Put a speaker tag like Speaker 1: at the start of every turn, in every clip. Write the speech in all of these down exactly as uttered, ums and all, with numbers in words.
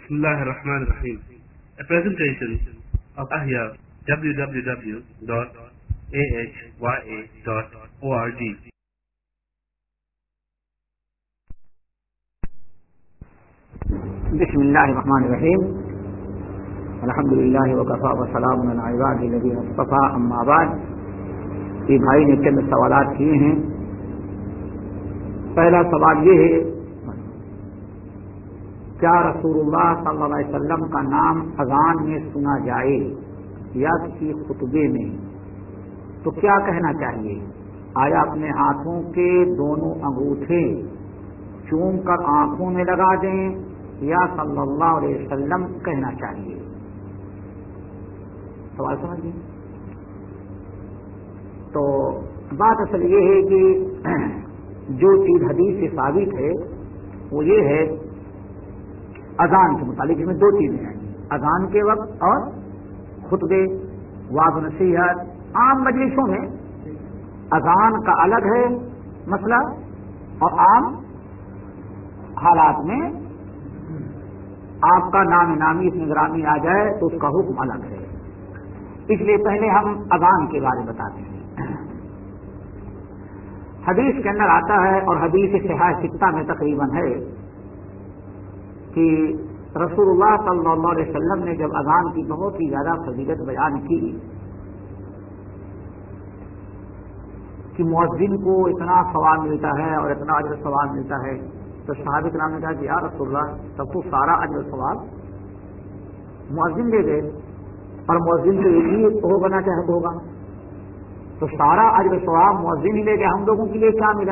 Speaker 1: Bismillah ar-Rahman ar-Rahim. A presentation of Ahya, w w w dot a h y a dot org.
Speaker 2: بسم الله الرحمن الرحيم. الحمد لله وكفى وسلام على عباده الذين اصطفى. اما بعد، یہ بھائی نے چند سوالات کیے ہیں. پہلا سوال یہ ہے، کیا رسول اللہ صلی اللہ علیہ وسلم کا نام اذان میں سنا جائے یا کسی خطبے میں تو کیا کہنا چاہیے؟ آیا اپنے ہاتھوں کے دونوں انگوٹھے چوم کر آنکھوں میں لگا دیں یا صلی اللہ علیہ وسلم کہنا چاہیے؟ سوال سمجھیے. تو بات اصل یہ ہے کہ جو چیز حدیث سے ثابت ہے وہ یہ ہے اذان کے متعلق. اس میں دو چیزیں ہیں، اذان کے وقت اور خطبے وعظ و نصیحت. عام مجلسوں میں اذان کا الگ ہے مسئلہ اور عام حالات میں آپ کا نام نامی اس میں گرامی آ جائے تو اس کا حکم الگ ہے. اس لیے پہلے ہم اذان کے بارے میں بتاتے ہیں. حدیث کے اندر آتا ہے اور حدیث صحیح ستہ میں تقریباً ہے کہ رسول اللہ صلی اللہ علیہ وسلم نے جب اذان کی بہت ہی زیادہ فضیلت بیان کی کہ مؤذن کو اتنا ثواب ملتا ہے اور اتنا اجر ثواب ملتا ہے، تو صحابہ کرام نے کہا کہ یا رسول اللہ تب تو سارا اجر ثواب مؤذن لے گئے اور مؤذن تو ایک ہی ہوگا نہ چاہے ہوگا، تو سارا اجر ثواب مؤذن ہی لے گئے، ہم لوگوں کے لیے کیا ملا؟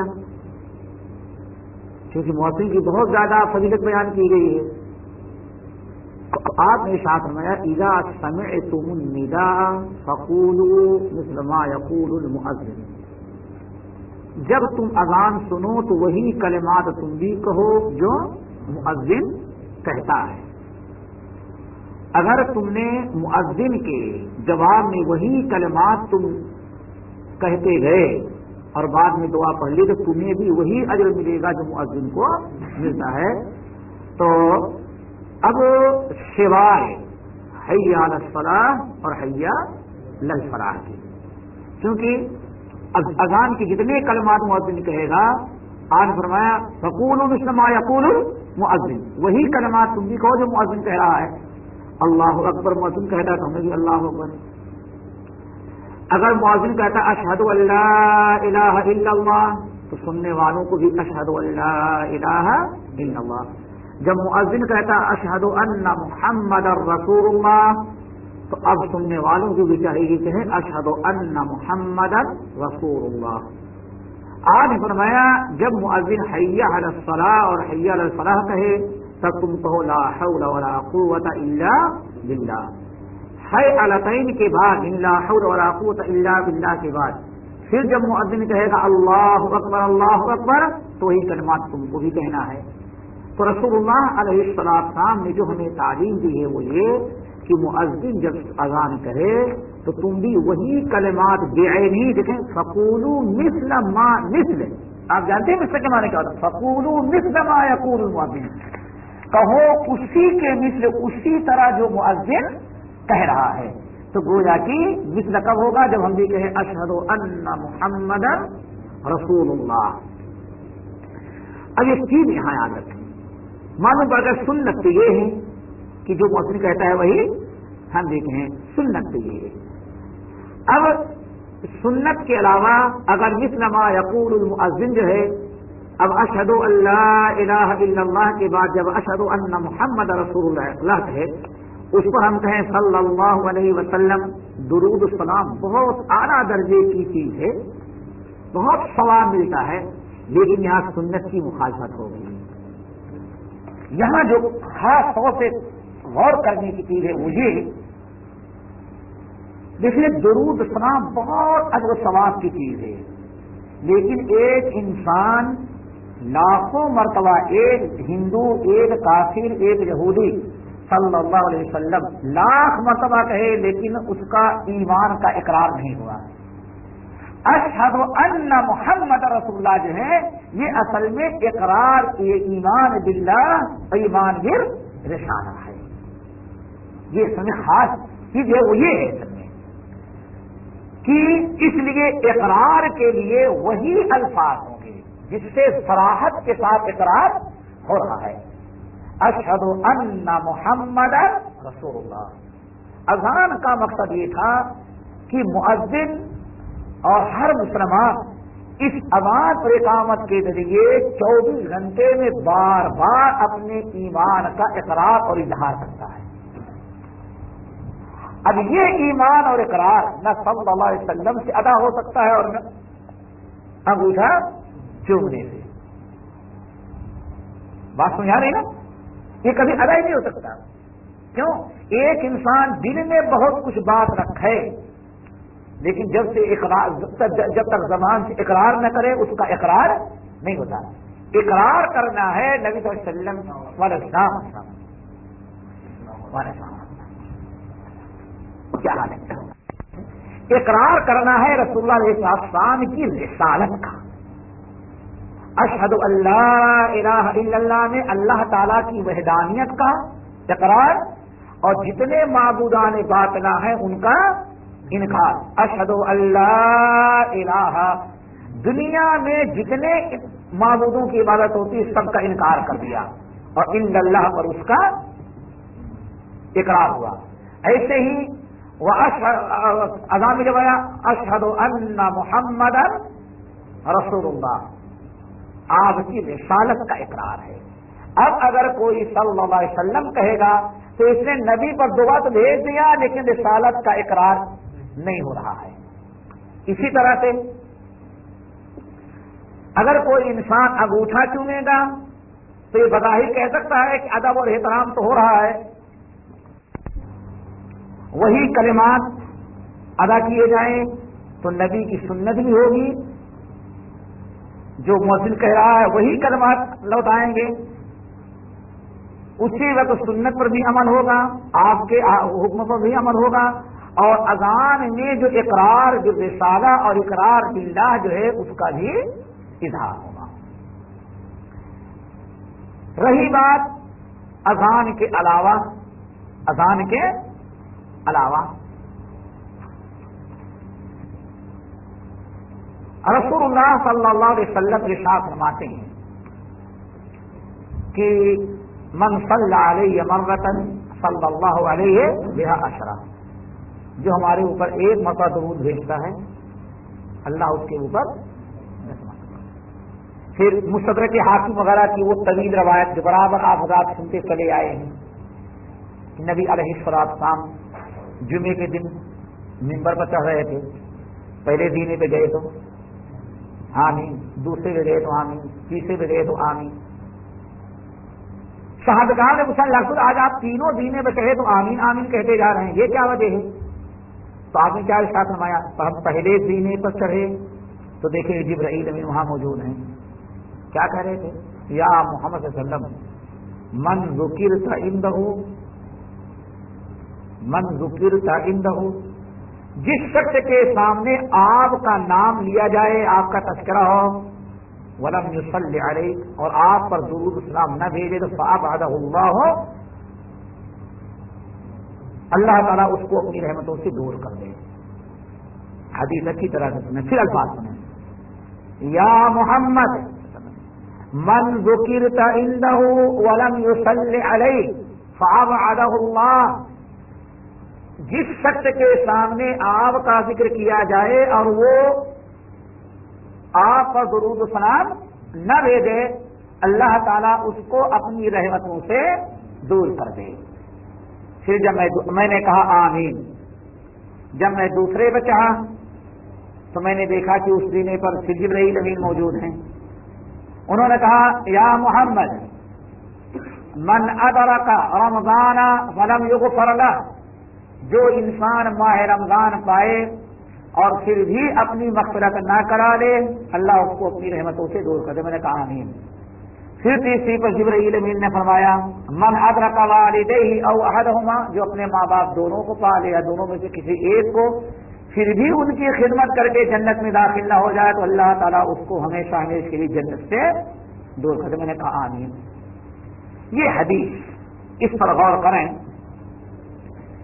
Speaker 2: کیونکہ مؤذن کی بہت زیادہ فضیلت بیان کی گئی ہے. آپ نے ارشاد فرمایا اذا سمعتم النداء فقولوا مثل ما يقول المؤذن. جب تم اذان سنو تو وہی کلمات تم بھی کہو جو مؤذن کہتا ہے. اگر تم نے مؤذن کے جواب میں وہی کلمات تم کہتے گئے اور بعد میں دعا پڑھ لی تو تمہیں بھی وہی اجر ملے گا جو مؤذن کو ملتا ہے. تو اب سوائے حی علی الصلاۃ اور حی علی الفلاح کی، کیونکہ اب اذان کے جتنے کلمات مؤذن کہے گا، آج فرمایا فقولوا مثل ما یقول المؤذن، وہی کلمات تم بھی کہو جو مؤذن کہہ رہا ہے. اللہ اکبر مؤذن کہتا ہے تو ہمیں بھی اللہ اکبر. اگر مؤذن کہتا ہے اشہد ان لا الہ الا اللہ تو سننے والوں کو بھی اشہد ان لا الہ الا اللہ. جب مؤذن کہتا ہے اشہد ان محمد رسول اللہ تو اب سننے والوں کو بھی چاہیے کہ کہیں اشہد ان محمد رسول اللہ. آج فرمایا جب مؤذن حی علی الصلاۃ اور حی علی الفلاح کہے تب تم کہو لا حول ولا قوۃ الا باللہ. حی علتین کے بعد لا حول ولا قوۃ الا باللہ کے بعد پھر جب مؤذن کہے گا اللہ اکبر اللہ اکبر تو وہی کلمات تم کو بھی کہنا ہے. تو رسول اللہ علیہ السلام نے جو ہمیں تعلیم دی ہے وہ یہ کہ مؤذن جب اذان کرے تو تم بھی وہی کلمات بعینی دیکھیں فقولوا مثل ما مثل. آپ جانتے ہیں مثل کے معنی کیا ہوتا ہے؟ فقولوا مثل ما یقول المؤذن، کہو اسی کے مثل، اسی طرح جو مؤذن کہہ رہا ہے. تو گویا کہ مثل کب ہوگا؟ جب ہم بھی کہیں اشہد ان محمد رسول اللہ. اب ایک چیز یہاں یاد رکھیں، معلوم پڑ کر سنت تو یہ ہے کہ جو مؤذن کہتا ہے وہی ہم بھی کہیں، سنت تو یہ ہے. اب سنت کے علاوہ اگر مثل ما یقول المؤذن جو ہے، اب اشہد ان لا الہ الا اللہ کے بعد جب اشہد ان محمد رسول اللہ کہے اس کو ہم کہیں صلی اللہ علیہ وسلم. درود السلام بہت اعلیٰ درجے کی چیز ہے، بہت ثواب ملتا ہے، لیکن یہاں سنت کی مخالفت ہو گئی. یہاں جو خاص طور سے غور کرنے کی چیز ہے وہ یہ دیکھیے درود السلام بہت اجر و ثواب کی چیز ہے، لیکن ایک انسان لاکھوں مرتبہ، ایک ہندو، ایک کافر، ایک یہودی صلی اللہ علیہ وسلم لاکھ مرتبہ کہے لیکن اس کا ایمان کا اقرار نہیں ہوا. اشہد ان محمد رسول اللہ جو ہے یہ اصل میں اقرار یہ ایمان باللہ ایمان بر رسالہ ہے. یہ اس میں خاص چیز ہے وہ یہ ہے اصل میں کہ اس لیے اقرار کے لیے وہی الفاظ ہوں گے جس سے صراحت کے ساتھ اقرار ہو رہا ہے. اشہد ان محمد رسول اللہ. اذان کا مقصد یہ تھا کہ مؤذن اور ہر مسلمان اس اذان اور اقامت کے ذریعے چوبیس گھنٹے میں بار بار اپنے ایمان کا اقرار اور اظہار کرتا ہے. اب یہ ایمان اور اقرار نہ صلی اللہ علیہ وسلم سے ادا ہو سکتا ہے اور نہ انگوٹھا چومنے سے. بات سمجھا رہی نا؟ یہ کبھی ادا ہی نہیں ہو سکتا. کیوں؟ ایک انسان دل میں بہت کچھ بات رکھے لیکن جب سے اقرار جب تک زبان سے اقرار نہ کرے اس کا اقرار نہیں ہوتا. اقرار کرنا ہے نبی صلی اللہ علیہ وسلم والے السلام کیا حال ہے. اقرار کرنا ہے رسول اللہ علیہ السلام کی رسالت کا. اشہد اللہ الہ الا اللہ میں اللہ تعالیٰ کی وحدانیت کا اقرار اور جتنے معبودان باطلہ ہیں ان کا انکار. اشہد اللہ الہ دنیا میں جتنے معبودوں کی عبادت ہوتی ہے سب کا انکار کر دیا اور ان اللہ پر اس کا اقرار ہوا. ایسے ہی وہ اذان میں جب آیا اشہد ان محمد رسول اللہ آپ کی رسالت کا اقرار ہے. اب اگر کوئی صلی اللہ علیہ وسلم کہے گا تو اس نے نبی پر دعا تو بھیج دیا لیکن رسالت کا اقرار نہیں ہو رہا ہے. اسی طرح سے اگر کوئی انسان انگوٹھا چومے گا تو یہ بظاہر کہہ سکتا ہے کہ ادب اور احترام تو ہو رہا ہے. وہی کلمات ادا کیے جائیں تو نبی کی سنت بھی ہوگی. جو مؤذن کہہ رہا ہے وہی کلمات لوٹائیں گے. اسی وقت سنت پر بھی عمل ہوگا آپ کے حکم پر بھی عمل ہوگا اور اذان میں جو اقرار جو رسالہ اور اقرار باللہ جو ہے اس کا بھی اظہار ہوگا. رہی بات اذان کے علاوہ اذان کے علاوہ رسول اللہ صلی اللہ علیہ وسلم ارشاد فرماتے ہیں کہ من صلی علیہ مرۃ صلی اللہ علیہ بہا عشرہ. جو ہمارے اوپر ایک مرتبہ درود بھیجتا ہے اللہ اس کے اوپر دس مرتبہ. پھر مستدرک حاکم وغیرہ کی وہ طویل روایت جو برابر آپ حضرات سنتے چلے آئے ہیں کہ نبی علیہ الصلوۃ والسلام جمعے کے دن منبر پر چڑھ رہے تھے. پہلے دینے پہ گئے تو آمین, دوسرے پہ گئے تو آمین, تیسرے پہ گئے تو آمین. صحابگان نے پوچھا رسول آج آپ تینوں دینے پہ چڑھے تو آمین آمین کہتے جا رہے ہیں, یہ کیا وجہ ہے؟ تو آپ نے کیا ارشاد فرمایا؟ ہم پہلے دینے پر چڑھے تو دیکھیں جبرائیل امین وہاں موجود ہیں. کیا کہہ رہے تھے؟ یا محمد صلی اللہ علیہ وسلم من ذکرت عندہ من ذکرت عندہ جس شخص کے سامنے آپ کا نام لیا جائے, آپ کا تذکرہ ہو, ولم یصلی علیک اور آپ پر درود السلام نہ بھیجے تو فابعدہ اللہ ہو اللہ تعالیٰ اس کو اپنی رحمتوں سے دور کر دے. حدیث اچھی طرح سے سنیں, پھر الفاظ سنیں. یا محمد من ذکرت عنده ولم يصل علیہ فابعدہ اللہ جس شخص کے سامنے آپ کا ذکر کیا جائے اور وہ آپ پر درود و سلام نہ بھیجے اللہ تعالیٰ اس کو اپنی رحمتوں سے دور کر دے. پھر جب میں میں نے کہا آمین, جب میں دوسرے پہ چاہا تو میں نے دیکھا کہ اس دینے پر جبرائیل امین موجود ہیں. انہوں نے کہا یا محمد من ادرک رمضان ولم یغفر لہ جو انسان ماہ رمضان پائے اور پھر بھی اپنی مغفرت نہ کرا لے اللہ اس کو اپنی رحمتوں سے دور کر دے. میں نے کہا آمین. پھر تیسری پر جبرائیل امین نے فرمایا من ادرک والدیہ او احدہما جو اپنے ماں باپ دونوں کو پا لے یا دونوں میں سے کسی ایک کو پھر بھی ان کی خدمت کر کے جنت میں داخل نہ ہو جائے تو اللہ تعالیٰ اس کو ہمیشہ ہمیشہ کے لیے جنت سے دور کر دے. میں نے کہا آمین. یہ حدیث اس پر غور کریں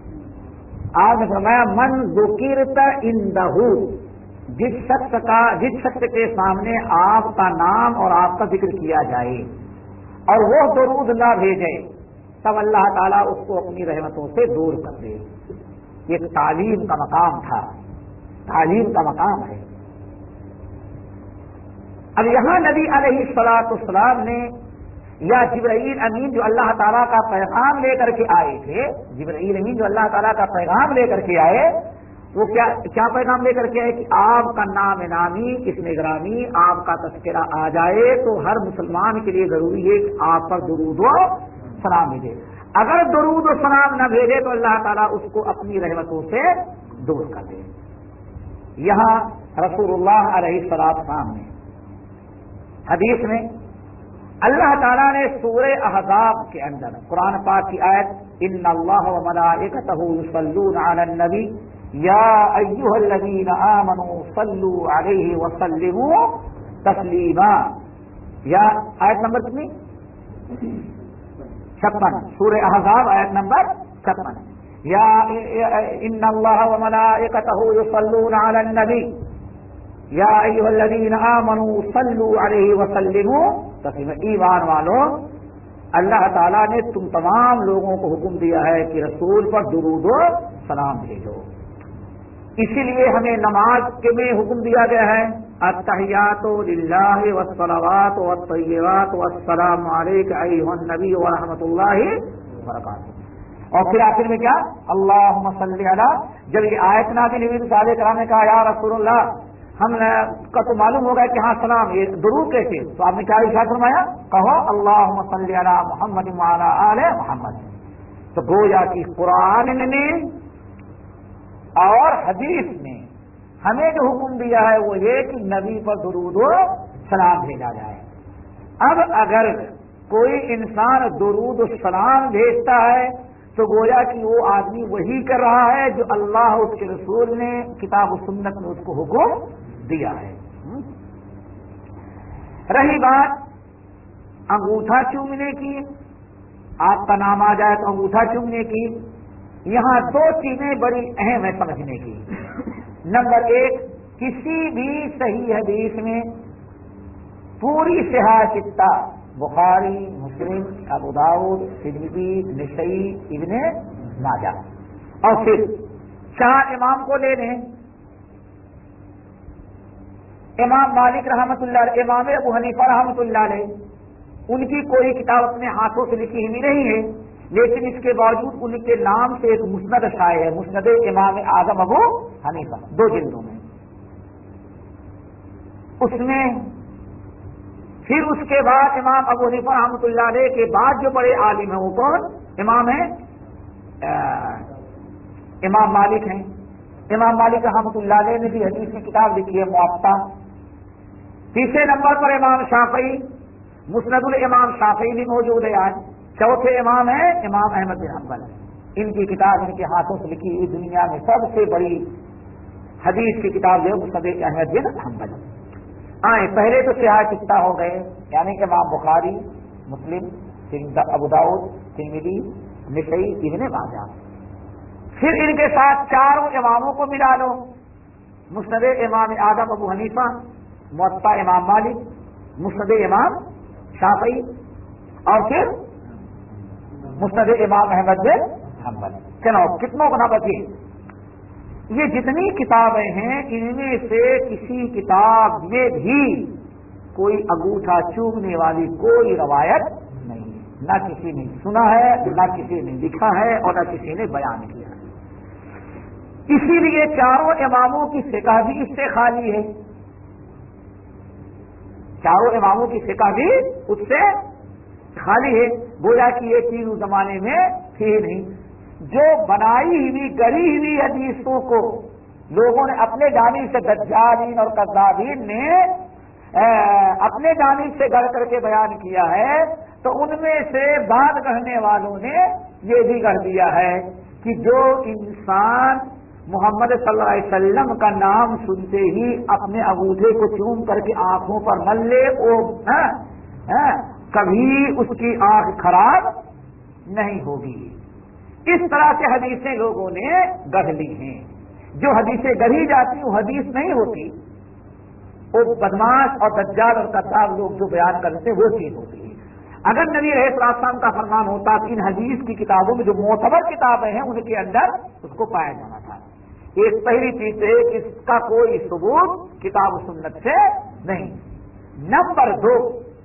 Speaker 2: آپ نے فرمایا من ذکرت عندہ، جس شخص کا جس شخص کے سامنے آپ کا نام اور آپ کا ذکر کیا جائے اور وہ درود نہ بھیجے، تب اللہ تعالیٰ اس کو اپنی رحمتوں سے دور کر دے۔ یہ تعلیم کا مقام تھا، تعلیم کا مقام ہے۔ اب یہاں نبی علیہ الصلوۃ والسلام نے یا جبرائیل امین جو اللہ تعالیٰ کا پیغام لے کر کے آئے تھے، جبرائیل امین جو اللہ تعالیٰ کا پیغام لے کر کے آئے، وہ کیا کیا پیغام لے کر کے آئے کہ آپ کا نام نامی اسم گرامی آپ کا تذکرہ آ جائے تو ہر مسلمان کے لیے ضروری ہے کہ آپ پر درود و سلام بھیجے۔ اگر درود و سلام نہ بھیجے تو اللہ تعالیٰ اس کو اپنی رحمتوں سے دور کر دے۔ یہاں رسول اللہ علیہ الصلوۃ والسلام نے حدیث میں اللہ تعالیٰ نے سورہ احزاب کے اندر قرآن پاک کی آیت ان اللہ وملائکتہ یصلون علی النبی یا ایھا الذین آمنوا صلوا علیہ وسلموا تسلیما، یا آیت نمبر کتنی؟ چھپن، سورہ احزاب آیت نمبر چھپن، یا ان اللہ وملائکتہ یصلون علی النبی یا ایھا الذین آمنوا صلوا علیہ وسلموا تسلیما۔ ایمان والوں، اللہ تعالیٰ نے تم تمام لوگوں کو حکم دیا ہے کہ رسول پر درود و سلام بھیجو، اسی لیے ہمیں نماز کے میں حکم دیا گیا ہے التحیات للہ والصلوات والطیبات والسلام علیک ایھا النبی ورحمۃ اللہ وبرکاتہ۔ اور پھر آخر میں کیا؟ اللہم صلی علی، جب یہ آیت نازل ہوئی تو صحابہ کرام نے کہا یا رسول اللہ ہم کا تو معلوم ہوگا کہ ہاں سلام یہ درود کیسے، تو آپ نے کیا ارشاد فرمایا؟ کہو اللہم صلی علی محمد وعلی آل محمد۔ تو گویا کہ قرآن نے اور حدیث نے ہمیں جو حکم دیا ہے وہ یہ کہ نبی پر درود و سلام بھیجا جائے۔ اب اگر کوئی انسان درود و سلام بھیجتا ہے تو گویا کہ وہ آدمی وہی کر رہا ہے جو اللہ اس کے رسول نے کتاب و سنت میں اس کو حکم دیا ہے۔ رہی بات انگوٹھا چومنے کی، آپ کا نام آ جائے تو انگوٹھا چومنے کی، یہاں دو چیزیں بڑی اہم ہے سمجھنے کی۔ نمبر ایک، کسی بھی صحیح حدیث میں پوری صحاح ستہ بخاری، مسلم، ابو داؤد، ترمذی، نسائی، ابن ماجہ، اور پھر چار امام کو لے لیں، امام مالک رحمۃ اللہ علیہ، امام ابو حنیفہ رحمۃ اللہ علیہ، ان کی کوئی کتاب اپنے ہاتھوں سے لکھی ہوئی نہیں ہے، لیکن اس کے باوجود ان کے نام سے ایک مسند شائع ہے، مسند امام اعظم ابو حنیفہ، دو جلدوں میں۔ اس میں پھر اس کے بعد امام ابو حنیفہ رحمۃ اللہ علیہ کے بعد جو بڑے عالم ہیں وہ کون؟ امام ہیں امام مالک ہیں۔ امام مالک رحمۃ اللہ علیہ نے بھی حدیث میں کتاب لکھی ہے موطا۔ تیسرے نمبر پر امام شافعی، مسند الامام شافعی بھی موجود ہے آج۔ چوتھے امام ہیں امام احمد بن حنبل، ان کی کتاب ان کے ہاتھوں سے لکھی ہوئی دنیا میں سب سے بڑی حدیث کی کتاب جو مسند احمد بن حنبل۔ آئے پہلے تو سیاہ کتہ ہو گئے، یعنی کہ امام بخاری، مسلم، ابو داؤد، ترمذی، نسائی، ابن ماجہ۔ پھر ان کے ساتھ چاروں اماموں کو ملا لو، مسند امام اعظم ابو حنیفہ، موطا امام مالک، مسند امام شافعی، اور پھر مسند امام احمد بن حنبل۔ چلو کتنوں کو نہ بچے؟ یہ جتنی کتابیں ہیں ان میں سے کسی کتاب میں بھی کوئی انگوٹھا چومنے والی کوئی روایت نہیں ہے، نہ کسی نے سنا ہے، نہ کسی نے لکھا ہے، اور نہ کسی نے بیان کیا ہے۔ اسی لیے چاروں اماموں کی فقہ بھی اس سے خالی ہے، چاروں اماموں کی فقہ بھی اس سے خالی ہے، گویا کہ یہ چیز اس زمانے میں تھی نہیں۔ جو بنائی ہوئی گڑی ہوئی حدیثوں کو لوگوں نے اپنے جانب سے دجالین اور کذابین نے اپنے جانب سے گڑھ کر کے بیان کیا ہے، تو ان میں سے بات کہنے والوں نے یہ بھی کہہ دیا ہے کہ جو انسان محمد صلی اللہ علیہ وسلم کا نام سنتے ہی اپنے انگوٹھے کو چوم کر کے آنکھوں پر مل لے، وہ کبھی اس کی آنکھ خراب نہیں ہوگی۔ اس طرح سے حدیثیں لوگوں نے گڑھ لی ہیں. جو حدیثیں گڑھی جاتی وہ حدیث نہیں ہوتی، وہ بدماش اور دجال اور کذاب لوگ جو بیان کرتے ہیں وہ چیز ہوتی ہے. اگر نبی علیہ السلام کا فرمان ہوتا کہ ان حدیث کی کتابوں میں جو معتبر کتابیں ہیں ان کے اندر اس کو پایا جانا تھا. ایک پہلی چیز ہے کہ اس کا کوئی ثبوت کتاب و سنت سے نہیں. نمبر دو،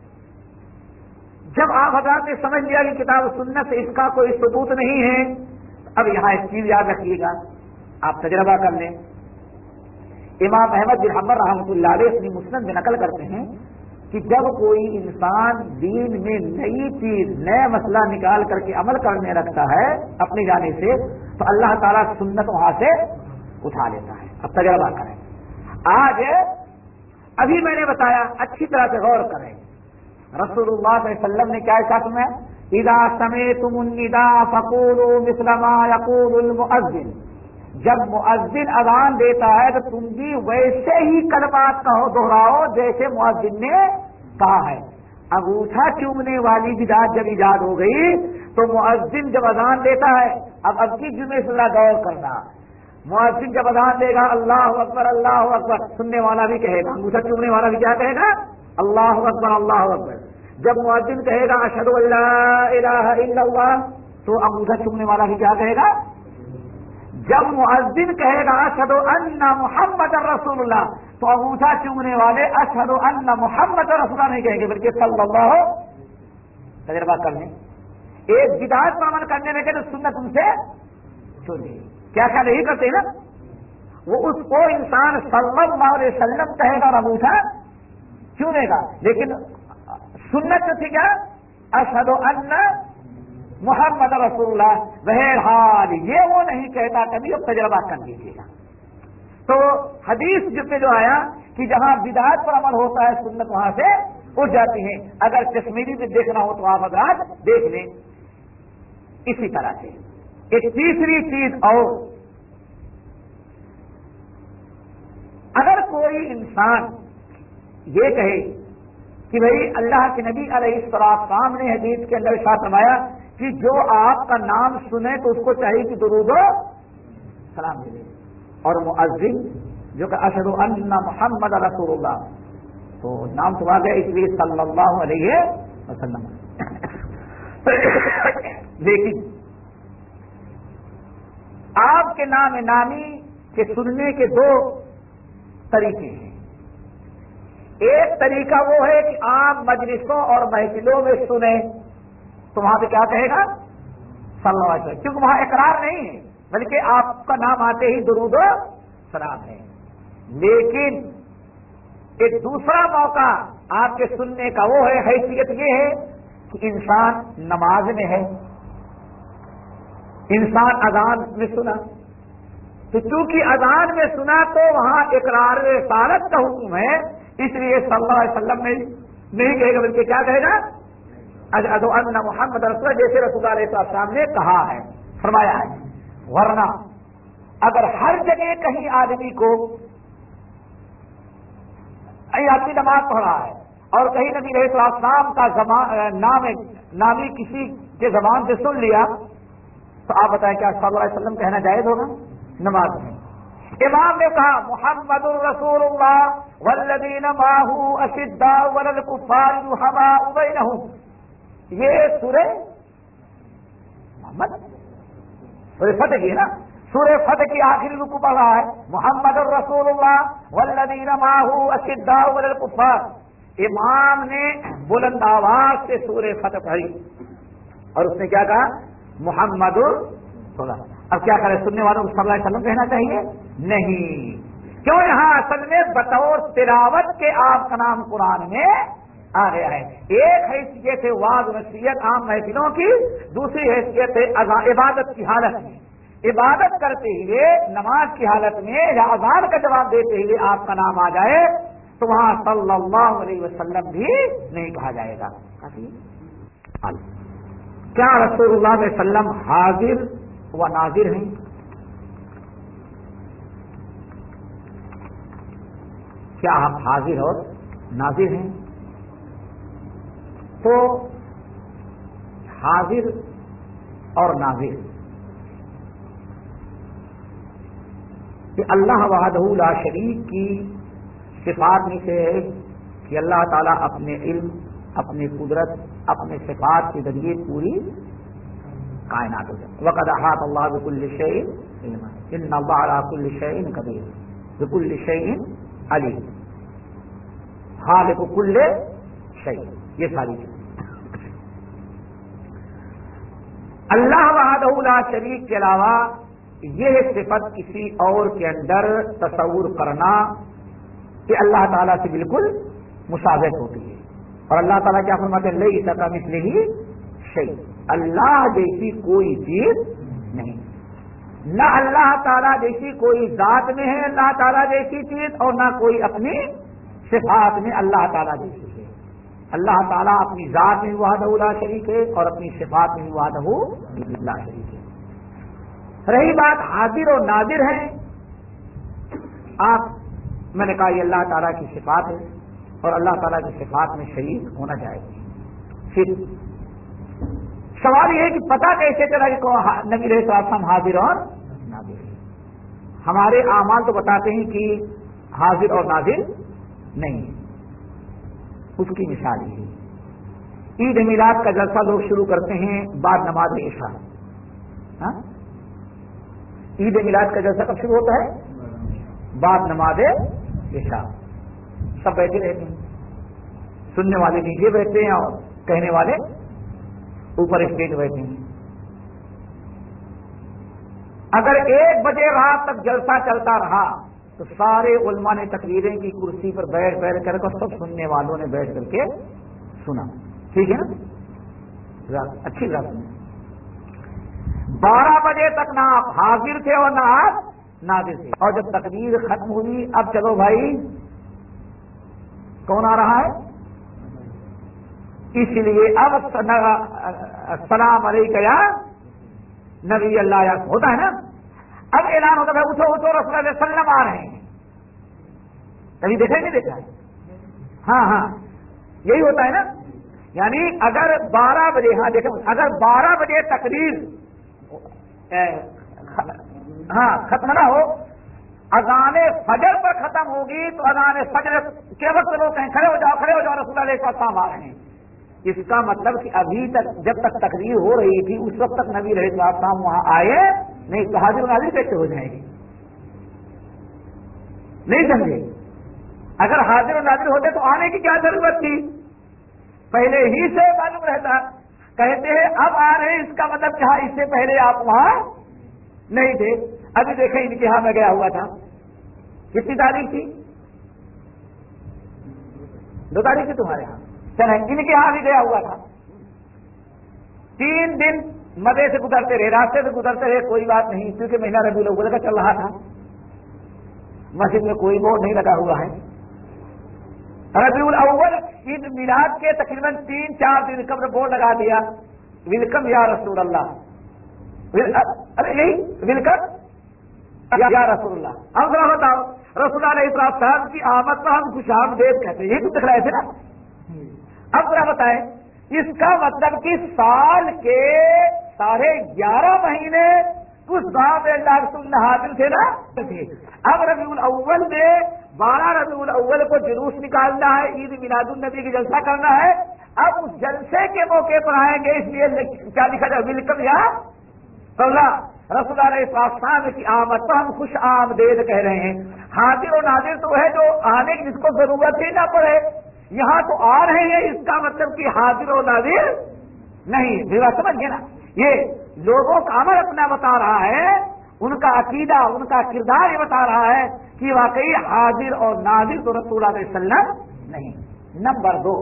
Speaker 2: جب آپ حضرات نے سمجھ لیا کہ کتاب و سنت سے اس کا کوئی ثبوت نہیں ہے، اب یہاں ایک چیز یاد رکھیے گا، آپ تجربہ کر لیں. امام احمد بن حنبل رحمۃ اللہ علیہ اپنی مسند میں نقل کرتے ہیں کہ جب کوئی انسان دین میں نئی چیز نیا مسئلہ نکال کر کے عمل کرنے رکھتا ہے اپنی جانب سے تو اللہ تعالیٰ سنت وہاں سے اٹھا لیتا ہے. اب تجربہ کریں. آج ابھی میں نے بتایا، اچھی طرح سے غور کریں. رسول اللہ صلی اللہ علیہ وسلم نے کیا ارشاد فرمایا؟ اذا سمعتم النداء فقولوا مثل ما يقول المؤذن. جب مؤذن اذان دیتا ہے تو تم بھی ویسے ہی کلمات کہو، دوہراؤ جیسے مؤذن نے کہا ہے. انگوٹھا چومنے والی بدعت جب ایجاد ہو گئی تو مؤذن جب اذان دیتا ہے، اب اب کی جمعے سے ذرا غور کرنا، مؤذن جب اذان دے گا اللہ اکبر اللہ اکبر، سننے والا بھی کہے گا، انگوٹھا چومنے والا بھی کیا کہے گا؟ اللہ اکبر اللہ اکبر. جب مؤذن کہے گا اشہد ان لا الہ الا اللہ تو انگوٹھا چومنے والا بھی کیا کہے گا؟ جب مؤذن کہے گا اشہد ان محمد رسول اللہ تو انگوٹھا چومنے والے اشہد ان محمد رسول اللہ نہیں کہیں گے بلکہ صلی اللہ. تجربہ کر لیں. ایک بدعت پر عمل کرنے میں کہ تو سنت ان سے چھوڑی، کیا کیا نہیں کرتے نا، وہ اس کو انسان صلی اللہ علیہ وسلم کہے گا اور انگوٹھا چومے گا، لیکن سنت تھی کیا؟ اشہد ان محمد رسول اللہ. بہرحال یہ وہ نہیں کہتا کبھی، اب تجربہ کر لیجیے گا. تو حدیث جس میں جو آیا کہ جہاں بدعت پر عمل ہوتا ہے سنت وہاں سے اٹھ جاتی ہیں. اگر کشمیری میں دیکھنا ہو تو آپ حضرات دیکھ لیں. اسی طرح سے ایک تیسری چیز اور، اگر کوئی انسان یہ کہے کہ بھئی اللہ کے نبی علیہ السلام نے حدیث کے اندر ارشاد فرمایا کہ جو آپ کا نام سنے تو اس کو چاہیے کہ درود و سلام ملے، اور مؤذن جو کہ اشہد ان محمد رسول اللہ تو نام تو آ گیا اس لیے صلی اللہ علیہ وسلم. لیکن آپ کے نام نامی کے سننے کے دو طریقے ہیں. ایک طریقہ وہ ہے کہ آپ مجلسوں اور محفلوں میں سنیں تو وہاں پہ کیا کہے گا؟ صلی اللہ علیہ وسلم، کیونکہ وہاں اقرار نہیں ہے بلکہ آپ کا نام آتے ہی درود و سلام ہے. لیکن ایک دوسرا موقع آپ کے سننے کا وہ ہے، حیثیت یہ ہے کہ انسان نماز میں ہے، انسان اذان میں سنا تو چونکہ اذان میں سنا تو وہاں اقرار رسالت کا حکم ہے، اس لیے صلی اللہ علیہ وسلم نے نہیں کہے گا بلکہ کیا کہے گا؟ اشہد ان محمد رسول اللہ، جیسے رسول اللہ علیہ السلام نے کہا ہے فرمایا ہے. ورنہ اگر ہر جگہ کہیں آدمی کو آدمی نماز پڑھ رہا ہے اور کہیں نبی علیہ السلام کا نام نامی کسی کے زبان سے سن لیا تو آپ بتائیں کیا صلی اللہ علیہ وسلم کہنا جائز ہوگا؟ نماز میں امام نے کہا محمد رسول اللہ والذین معہ اشداء علی الکفار رحماء بینہم، یہ سورہ محمد سورہ فتح کی ہے نا، سورہ فتح کی آخری رکوع پڑھ رہا ہے محمد الرسول اللہ والذین معہ اشداء علی الکفار. امام نے بلند آواز سے سورہ فتح پڑھی اور اس نے کیا کہا؟ محمد الرسول. اب کیا کرے؟ سننے والوں کو صلی اللہ علیہ وسلم کہنا چاہیے؟ نہیں. کیوں؟ یہاں اصل میں بطور تلاوت کے آپ کا نام قرآن میں آ گیا ہے. ایک حیثیت ہے واضح نصیحت عام محفلوں کی، دوسری حیثیت ہے عبادت کی حالت میں. عبادت کرتے ہوئے نماز کی حالت میں یا اذان کا جواب دیتے ہوئے آپ کا نام آ جائے تو وہاں صلی اللہ علیہ وسلم بھی نہیں کہا جائے گا. کیا رسول اللہ علیہ وسلم حاضر و ناظر ہیں؟ کیا آپ حاضر اور ناظر ہیں؟ تو حاضر اور ناظر کہ اللہ وحدہ لا شریک کی صفات میں سے ہے کہ اللہ تعالیٰ اپنے علم، اپنی قدرت، اپنے صفات کے ذریعے پوری کائنات ہو جائے. وقد احاط اللہ بكل شيء علما ان اللہ علی کل شیء قدیر بكل شیء علیم خالق کل شیء. یہ ساری چیزیں اللہ وحدہ لا شریک کے علاوہ یہ صفت کسی اور کے اندر تصور کرنا کہ اللہ تعالیٰ سے بالکل مشابہت ہوتی ہے. اور اللہ تعالیٰ کیا فرماتے ہیں لیس کمثلہ شیء، اللہ جیسی کوئی چیز نہیں. نہ اللہ تعالیٰ جیسی کوئی ذات میں ہے اللہ تعالیٰ جیسی چیز، اور نہ کوئی اپنی صفات میں اللہ تعالیٰ جیسی ہے. اللہ تعالیٰ اپنی ذات میں وحدہ لا شریک ہے اور اپنی صفات میں وحدہ لا شریک ہے. رہی بات حاضر اور ناظر ہے، آپ میں نے کہا یہ اللہ تعالیٰ کی صفات ہے اور اللہ تعالیٰ کی صفات میں شریک ہونا چاہیے. پھر سوال یہ ہے کہ پتہ کیسے چلا کہ نبی علیہ السلام حاضر اور ناظر ہے؟ ہمارے اعمال تو بتاتے ہیں کہ حاضر اور ناظر نہیں ہے. اس کی مثال یہ ہے، عید میلاد کا جلسہ لوگ شروع کرتے ہیں بعد نماز عشاء. ہاں، عید میلاد کا جلسہ کب شروع ہوتا ہے؟ بعد نماز عشاء. سب بیٹھے رہتے ہیں، سننے والے نیچے بیٹھتے ہیں اور کہنے والے اوپر اسٹیج بیٹھے ہیں. اگر ایک بجے رات تک جلسہ چلتا رہا تو سارے علماء نے تقریریں کی کرسی پر بیٹھ بیٹھ کر کے سب سننے والوں نے بیٹھ کر کے سنا. ٹھیک ہے نا، اچھی بات ہے. بارہ بجے تک نہ آپ حاضر تھے اور نہ آپ ناظر تھے، اور جب تقریر ختم ہوئی اب چلو بھائی کون آ رہا ہے؟ اس لیے اب السلام علیکم یا نبی اللہ یا ہوتا ہے نا، اب اعلان ہوتا ہے اٹھو اٹھو رسول اللہ علیہ وسلم آ رہے ہیں. کبھی دیکھا نہیں دیکھا ہے؟ ہاں ہاں یہی ہوتا ہے نا. یعنی اگر بارہ بجے، ہاں دیکھیں، اگر بارہ بجے تقریر ہاں ختم نہ ہو، اذان فجر پر ختم ہوگی تو اذان فجر کے وقت لوگ کہیں کھڑے ہو جاؤ کھڑے ہو جاؤ رسول اللہ علیہ السلام آ رہے ہیں. اس کا مطلب کہ ابھی تک جب تک تقریر ہو رہی تھی اس وقت تک نبی علیہ السلام وہاں آئے نہیں، تو حاضر و ناظر کیسے ہو جائیں گے؟ نہیں سمجھے؟ اگر حاضر و ناظر ہوتے تو آنے کی کیا ضرورت تھی؟ پہلے ہی سے معلوم رہتا. کہتے ہیں اب آ رہے ہیں، اس کا مطلب کیا؟ اس سے پہلے آپ وہاں نہیں تھے. ابھی دیکھیں ان کے یہاں میں گیا ہوا تھا، کتنی تاریخ تھی؟ دو تاریخ تھی تمہارے یہاں. چلیں ان کے یہاں بھی گیا ہوا تھا. تین دن مزے سے گزرتے رہے، راستے سے گزرتے رہے، کوئی بات نہیں، کیونکہ مہینہ ربیع الاول کا چل رہا تھا. مسجد میں کوئی بورڈ نہیں لگا ہوا ہے. ربیع الاول عید میلاد کے تقریباً تین چار دن قبل بورڈ لگا دیا، ویلکم یا رسول اللہ. ارے یہی ویلکم یا رسول اللہ. ہم ذرا بتاؤ، رسول اللہ علیہ السلام کی آمد پر ہم خوش آمدید کہتے ہیں، یہی تو دکھ رہے تھے نا. اب ذرا بتائیں، اس کا مطلب کہ سال کے ساڑھے گیارہ مہینے اس گاؤں میں اللہ رسول اللہ حاضر تھے نا. اب ربیع الاول میں بارہ ربیع الاول کو جلوس نکالنا ہے، عید میلاد النبی کی جلسہ کرنا ہے. اب اس جلسے کے موقع پر آئیں گے، اس لیے کیا لکھا جائے؟ ویلکم یا اللہ. رسول اللہ علیہ السلام کی آمد پر ہم خوش آمدید کہہ رہے ہیں. حاضر و ناظر تو ہے جو آنے کی جس کو ضرورت ہی نہ پڑے، یہاں تو آ رہے ہیں، اس کا مطلب کہ حاضر و ناظر نہیں. میرا سمجھ گئے نا؟ یہ لوگوں کا عمل اپنا بتا رہا ہے، ان کا عقیدہ ان کا کردار یہ بتا رہا ہے کہ واقعی حاضر اور ناظر تو رسول اللہ علیہ وسلم نہیں. نمبر دو،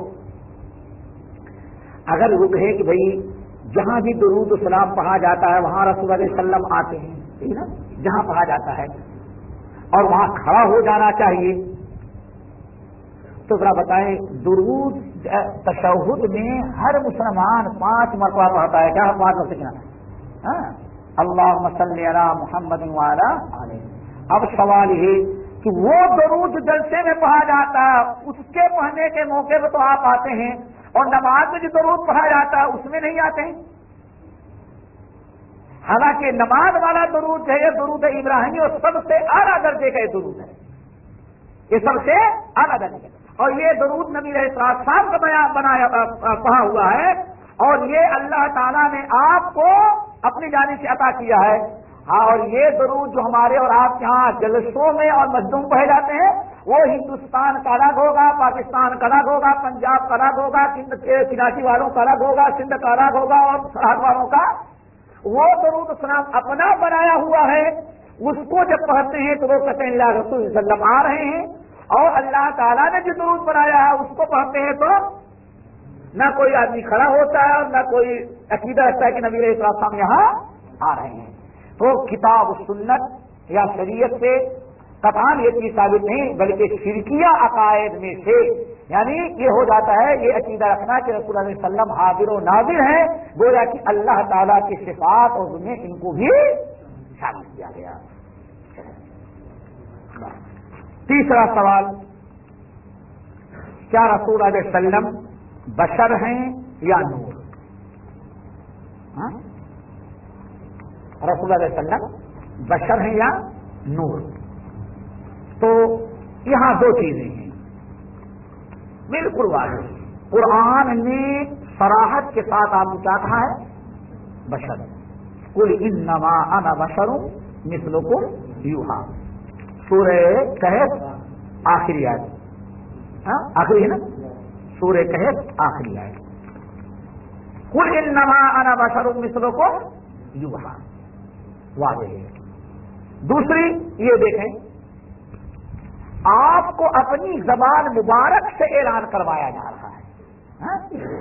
Speaker 2: اگر وہ کہے کہ بھائی جہاں بھی درود و سلام پڑھا جاتا ہے وہاں رسول اللہ علیہ وسلم آتے ہیں، ٹھیک ہے نا، جہاں پڑھا جاتا ہے اور وہاں کھڑا ہو جانا چاہیے، تو ذرا بتائیں درود تشہد میں ہر مسلمان پانچ مرتبہ پڑھتا ہے، کیا پانچ مرتبہ؟ ہاں، اللہم صلی علی محمد وعلی آلہ. اب سوال یہ کہ وہ درود جلسے میں پڑھا جاتا ہے اس کے پڑھنے کے موقع پہ تو آپ آتے ہیں، اور نماز میں جو درود پڑھا جاتا ہے اس میں نہیں آتے ہیں. حالانکہ نماز والا درود ہے یہ درود ابراہیمی اور سب سے اعلیٰ درجے کا یہ درود ہے، یہ سب سے اعلیٰ درجے کا، اور یہ درود نبی علیہ السلام کا بیان بنایا پڑھا ہوا ہے، اور یہ اللہ تعالیٰ نے آپ کو اپنی جانب سے عطا کیا ہے۔ ہاں، اور یہ درود جو ہمارے اور آپ کے ہاں جلسوں میں اور مسجدوں میں پڑھے جاتے ہیں وہ ہندوستان کا الگ ہوگا، پاکستان کا الگ ہوگا، پنجاب کا الگ ہوگا، کراچی والوں کا الگ ہوگا، سندھ کا الگ ہوگا، اور سرحد والوں کا۔ وہ درود السلام اپنا بنایا ہوا ہے، اس کو جب پڑھتے ہیں تو وہ کہتے ہیں اللہ رسول صلی اللہ علیہ وسلم آ رہے ہیں، اور اللہ تعالیٰ نے جو درود بنایا ہے اس کو پڑھتے ہیں تو نہ کوئی آدمی کھڑا ہوتا ہے اور نہ کوئی عقیدہ رکھتا ہے کہ نبی علیہ السلام یہاں آ رہے ہیں۔ تو کتاب و سنت یا شریعت سے قطعاً یہ چیز ثابت نہیں، بلکہ شرکیہ عقائد میں سے یعنی یہ ہو جاتا ہے یہ عقیدہ رکھنا کہ رسول اللہ علیہ وسلم حاضر و ناظر ہیں، گویا کہ اللہ تعالیٰ کی صفات اور میں ان کو بھی شامل کیا گیا۔ تیسرا سوال، کیا رسول اللہ علیہ وسلم بشر ہیں یا نور؟ ہاں؟ رسول اللہ علیہ وسلم بشر ہیں یا نور؟ تو یہاں دو چیزیں ہیں بالکل واضح۔ قرآن نے صراحت کے ساتھ آپ کو کیا کہا ہے؟ بشر۔ قل انما انا بشر مثلکم یوحا، سورہ کہف آخری آیت، ہاں آخری ہے نا سورہ کہف آخری آیت، قل انما انا بشر مثلکم یوحا، واضح ہے۔ دوسری یہ دیکھیں، آپ کو اپنی زبان مبارک سے اعلان کروایا جا رہا ہے، ہاں؟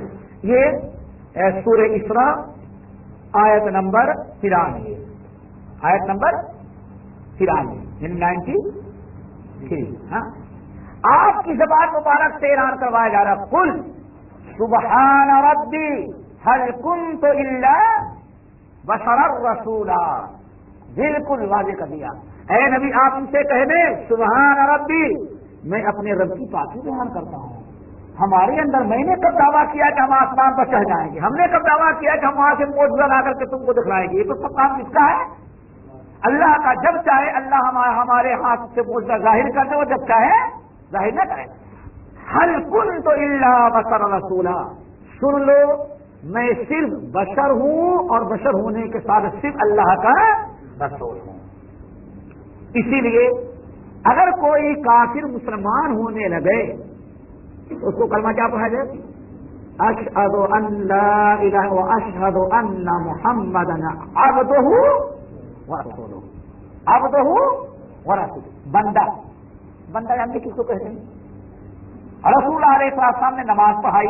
Speaker 2: یہ سورہ اسراء آیت نمبر ترانوے، آیت نمبر ترانوے یعنی نائنٹی تھری، ہاں آپ کی زبان مبارک سے اعلان کروایا جا رہا ہے، قل سبحان ربی هل كنت الا بشرا رسولا، بالکل واضح کر دیا۔ اے نبی آپ ان سے کہہ دیں سبحان ربی، میں اپنے رب کی پاکی بیان کرتا ہوں۔ ہمارے اندر میں نے کب دعویٰ کیا کہ ہم آسمان پر چڑھ جائیں گے؟ ہم نے کب دعویٰ کیا کہ ہم وہاں سے معجزہ لا کر کے تم کو دکھلائیں گے؟ یہ تو سب کام کس کا ہے؟ اللہ کا۔ جب چاہے اللہ ہمارے ہاتھ سے معجزہ ظاہر کر دے، وہ جب چاہے ظاہر نہ کرے۔ هل كنت الا بشرا رسولا، سن لو میں صرف بشر ہوں، اور بشر ہونے کے ساتھ صرف اللہ کا رسول ہوں۔ اسی لیے اگر کوئی کافر مسلمان ہونے لگے تو اس کو کلمہ کیا پڑھا جائے؟ اشہد ان لا الہ و اشہد ان محمدا عبدہ ورسولہ، عبدہ ورسولہ، بندہ۔ بندہ ہم نے کس کو کہتے ہیں؟ رسول اللہ علیہ السلام نے نماز پڑھائی،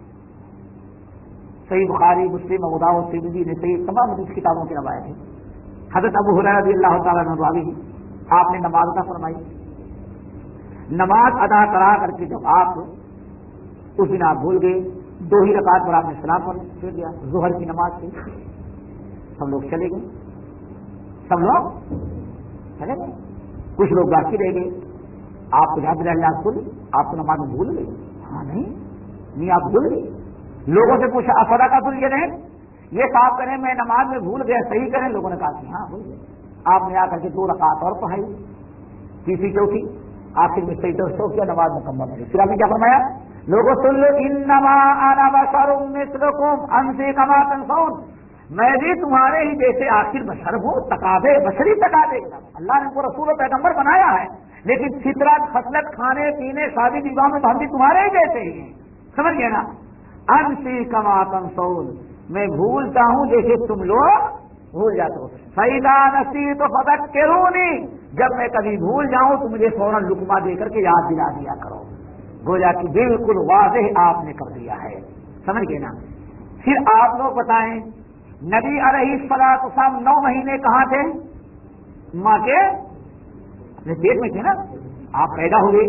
Speaker 2: صحیح بخاری، مسلم، ابو داؤد، ترمذی نے صحیح تمام حدیث کتابوں کی روایت ہے۔ حضرت ابو ہریرہ رضی اللہ تعالیٰ عنہ راوی ہیں، آپ نے نماز ادا فرمائی، نماز ادا کرا کر کے جب آپ اس دن آپ بھول گئے، دو ہی رکعت پر آپ نے سلام پھیر دیا، ظہر کی نماز تھی، سب لوگ چلے گئے، سب لوگ چلے گئے، کچھ لوگ باقی رہ گئے۔ آپ کو جہاں اللہ رسول آپ کو نماز میں بھول گئے؟ ہاں نہیں نہیں آپ بھول گئے۔ لوگوں سے پوچھا افرا کا تل یہ نہیں، یہ صاحب کریں میں نماز میں بھول گیا، صحیح کریں؟ لوگوں نے کہا کہ ہاں بھول گئے۔ آپ نے آ کر کے دو رکعت اور پڑھائی، تیسری چوتھی، آخر میں صحیح سو کیا، نماز مکمل ہوئی۔ پھر آپ نے کیا فرمایا؟ لوگوں سن لو انما انا بشر مثلکم انسی کما تنسون، میں بھی تمہارے ہی جیسے آخر بشر ہوں، تقاضے بشری تقاضے، اللہ نے ان کو رسول و پیغمبر بنایا ہے، لیکن فطرت، خصلت، کھانے پینے، شادی نکاح میں ہم بھی تمہارے ہی جیسے ہی ہیں، سمجھ گئے نا؟ انسی کما تنسون، میں بھولتا ہوں جیسے تم لوگ بھول جاتے ہو۔ فَإِذَا نَسِيتُ فَذَكِّرُونِي، جب میں کبھی بھول جاؤں تو مجھے فوراً لقمہ دے کر کے یاد دلا دیا کرو۔ گویا کہ بالکل واضح آپ نے کر دیا ہے، سمجھ گئے نا؟ پھر آپ لوگ بتائیں نبی علیہ الصلوۃ والسلام نو مہینے کہاں تھے؟ ماں کے اپنے پیٹ میں تھے نا، آپ پیدا ہوئے،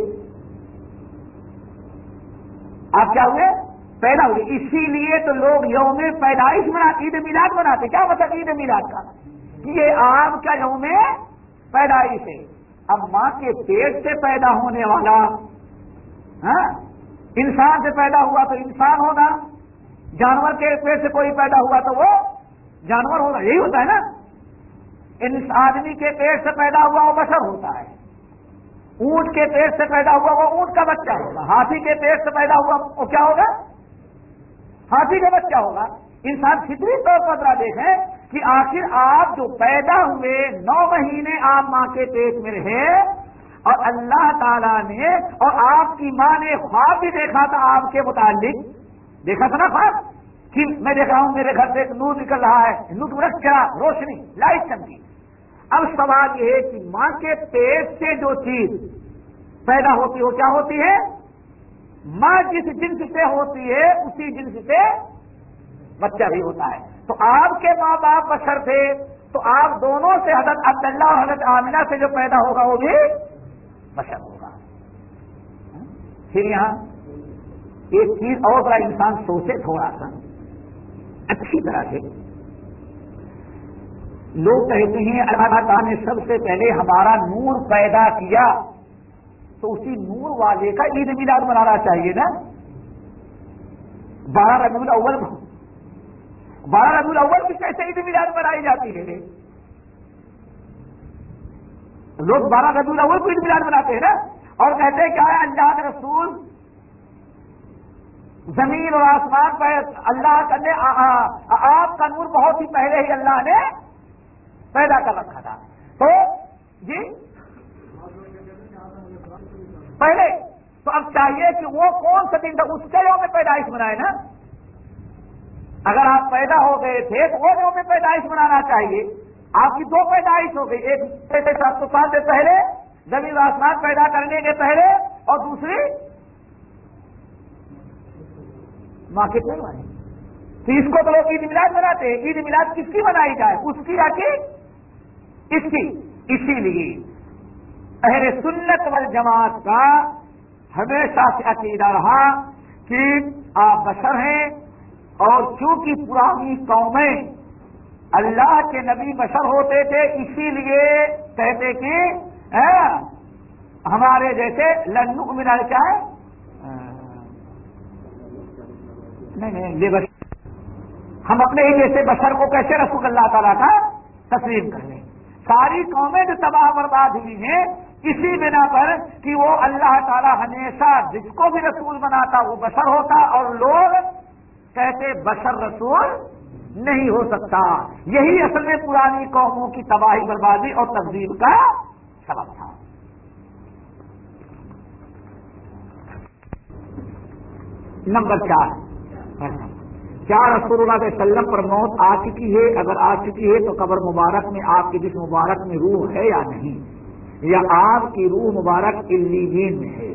Speaker 2: آپ کیا ہوئے؟ پیدا ہوئے۔ اسی لیے تو لوگ یوم پیدائش مناتے، عید میلاد مناتے۔ کیا مطلب عید میلاد کا؟ کہ یہ آپ کا یوم پیدائش ہے۔ اب ماں کے پیٹ سے پیدا ہونے والا، ہاں انسان سے پیدا ہوا تو انسان ہوگا، جانور کے پیٹ سے کوئی پیدا ہوا تو وہ جانور ہوگا، یہی ہوتا ہے نا. ان آدمی کے پیٹ سے پیدا ہوا وہ بشر ہوتا ہے، اونٹ کے پیٹ سے پیدا ہوا وہ اونٹ کا بچہ ہوگا، ہاتھی کے پیٹ سے پیدا ہوا وہ کیا ہوگا؟ ہاتھی کا بچہ ہوگا. انسان فطری طور پر ذرا دیکھیں کہ آخر آپ جو پیدا ہوئے نو مہینے آپ ماں کے پیٹ میں رہے، اور اللہ تعالیٰ نے اور آپ کی ماں نے خواب بھی دیکھا تھا آپ کے متعلق، دیکھا تھا نا خواب کہ میں دیکھ رہا ہوں میرے گھر سے ایک نور نکل رہا ہے، نور چلا روشنی لائٹ چمکی. اب سوال یہ ہے کہ ماں کے پیٹ سے جو چیز پیدا ہوتی ہے وہ کیا ہوتی ہے؟ ماں جس جنس سے ہوتی ہے اسی جنس سے بچہ بھی ہوتا ہے. تو آپ کے ماں باپ بشر تھے تو آپ دونوں سے حضرت عبداللہ اور حضرت آمنہ سے جو پیدا ہوگا وہ بھی بشر ہوگا. پھر یہاں ایک چیز اور بڑا انسان سوچے تھوڑا سا اچھی طرح سے. لوگ کہتے ہیں اللہ تعالیٰ نے سب سے پہلے ہمارا نور پیدا کیا تو اسی نور والے کا عید میلاد منانا چاہیے نا. بارہ ربیع الاول کو بارہ ربیع الاول کی کیسے عید میلاد منائی جاتی ہے؟ لوگ بارہ ربیع الاول کو عید میلاد مناتے ہیں نا، اور کہتے ہیں کیا ہے اللہ کے رسول زمین اور آسمان پر اللہ کرنے آپ کا نور بہت ہی پہلے ہی اللہ نے پیدا کر رکھا تھا. تو جی پہلے تو اب چاہیے کہ وہ کون سا دن تھا اس کے یوم پیدائش منائے نا. اگر آپ پیدا ہو گئے تھے تو وہ یوم پیدائش منانا چاہیے. آپ کی دو پیدائش ہو گئی، ایک سات سو سال سے پہلے زمین آسمان پیدا کرنے کے پہلے، اور دوسری ماں کے پیٹ والی. تو اس کو تو لوگ عید میلاد مناتے ہیں. عید میلاد کس کی منائی جائے؟ اس کی یا کہ اس کی؟ اسی لیے اہل سنت والجماعت کا ہمیشہ سے عقیدہ رہا کہ آپ بشر ہیں، اور چونکہ پرانی قومیں اللہ کے نبی بشر ہوتے تھے اسی لیے کہتے کہ ہمارے جیسے لن نؤمن کیا ہے نہیں نہیں یہ بشر ہم اپنے ہی جیسے بشر کو کیسے رسول اللہ تعالیٰ کا تسلیم کر لیں. ساری قومیں جو تباہ برباد ہوئی ہیں اسی بنا پر کہ وہ اللہ تعالیٰ ہمیشہ جس کو بھی رسول بناتا وہ بشر ہوتا، اور لوگ کہتے بشر رسول نہیں ہو سکتا. یہی اصل میں پرانی قوموں کی تباہی بربادی اور تقدیر کا سبب تھا. نمبر چار، کیا رسول اللہ علیہ وسلم پر موت آ چکی ہے؟ اگر آ چکی ہے تو قبر مبارک میں آپ کے جسم مبارک میں روح ہے یا نہیں، یا آپ کی روح مبارک علیین میں ہے؟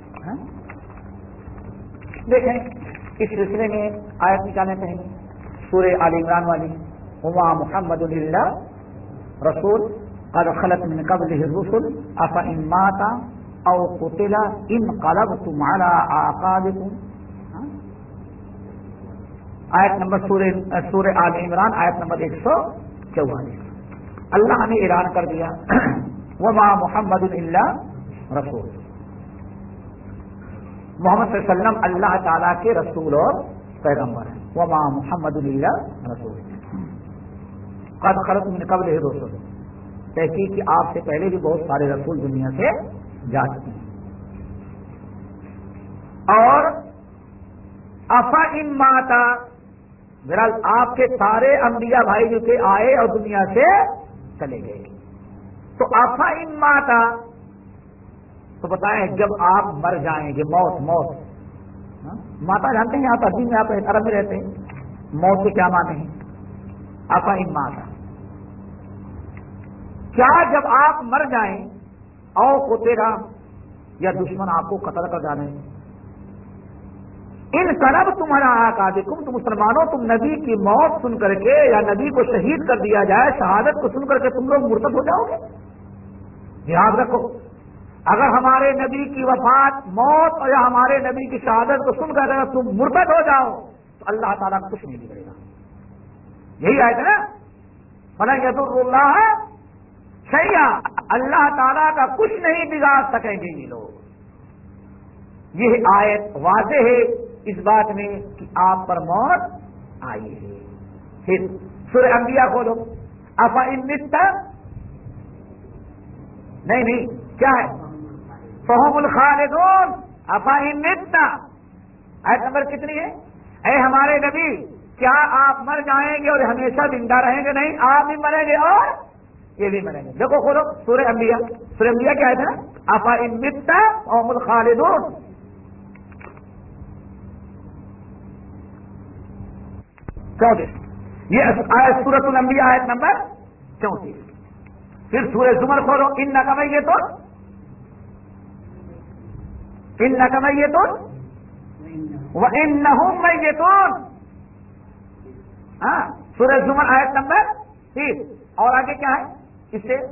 Speaker 2: دیکھیں اس سلسلے میں آیت نکالنے پہلے سورہ آل عمران والی وما محمد الا رسول قد خلت من قبله الرسل افإن مات او قتل انقلبتم على اعقابكم. آیت نمبر سورہ سورہ آل عمران آیت نمبر ایک سو چوالیس. اللہ نے اعلان کر دیا وما محمد الا رسول، محمد صلی اللہ علیہ وسلم اللہ تعالیٰ کے رسول اور پیغمبر ہیں. وما محمد الا رسول قد خلت من قبلہ الرسل، تحقیق کہ آپ سے پہلے بھی بہت سارے رسول دنیا سے جا چکے ہیں. اور افإن مات، بہرحال آپ کے سارے انبیاء بھائی جو تھے آئے اور دنیا سے چلے گئے. تو افإن مات تو بتائیں جب آپ مر جائیں گے، موت موت ماتا جانتے ہیں آپ عربی میں، آپ عرب میں رہتے ہیں، موت کے کیا معنی ہیں؟ افإن مات، کیا جب آپ مر جائیں او قتل یا دشمن آپ کو قتل کر جانے، ان قلب تمہارا آقابکم، تم مسلمانوں تم نبی کی موت سن کر کے یا نبی کو شہید کر دیا جائے، شہادت کو سن کر کے تم لوگ مرتد ہو جاؤ گے. یاد رکھو اگر ہمارے نبی کی وفات موت اور یا ہمارے نبی کی شہادت کو سن کر اگر تم مرتد ہو جاؤ تو اللہ تعالیٰ کچھ نہیں بگڑے گا. یہی آئے تھے نا فلن یضر اللہ شیئا، اللہ تعالیٰ کا کچھ نہیں بگاڑ سکیں گے یہ لوگ. یہ آیت واضح ہے اس بات میں کہ آپ پر موت آئی ہے. پھر سورہ انبیاء کھولو. افا ان مت نہیں نہیں کیا ہے فہم الخالدون. افا ان مت آیت نمبر کتنی ہے؟ اے ہمارے نبی کیا آپ مر جائیں گے اور ہمیشہ زندہ رہیں گے؟ نہیں، آپ بھی مریں گے اور یہ بھی مریں گے. دیکھو کھولو سورہ انبیاء. سورہ انبیاء کیا ہے نا؟ افا ان مت فہم الخالدون. چوتیس یہ آیت سورۃ الانبیاء آیت نمبر چونتیس. پھر سورہ زمر کھولو. ان نہ کمائیے تو ان نہ کمائیے تو وَإِنَّهُمْ مَيِّتُونَ. ہاں سورہ زمر آیت نمبر تیس. اور آگے کیا ہے اس سے؟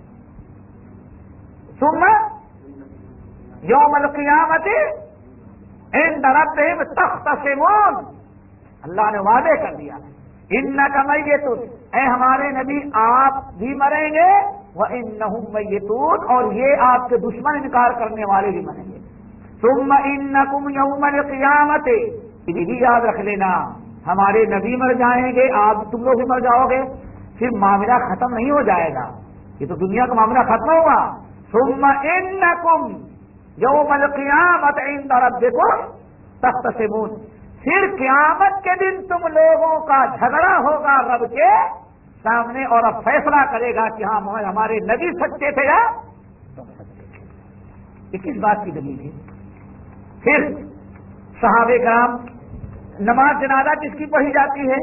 Speaker 2: ثُمَّ يَوْمَ الْقِيَامَةِ عِندَ رَبِّهِمْ تَخْتَصِمُونَ. اللہ نے وعدے کر دیا اِنَّكَ مَيِّتٌ، اے ہمارے نبی آپ بھی مریں گے، وَإِنَّهُمْ مَيِّتُونَ، اور یہ آپ کے دشمن انکار کرنے والے بھی مریں گے. ثم انکم یوم القیامت، یہ بھی یاد رکھ لینا ہمارے نبی مر جائیں گے، آپ تم لوگ بھی مر جاؤ گے، پھر معاملہ ختم نہیں ہو جائے گا، یہ تو دنیا کا معاملہ ختم ہوگا. ثم انکم یوم القیامت عند ربکم تختصمون، پھر قیامت کے دن تم لوگوں کا جھگڑا ہوگا رب کے سامنے، اور اب فیصلہ کرے گا کہ ہاں ہمارے نبی سچے تھے یا تم سچے تھے. یہ کس بات کی دلیل ہے؟ پھر صحابہ کرام، نماز جنازہ کس کی پڑھی جاتی ہے؟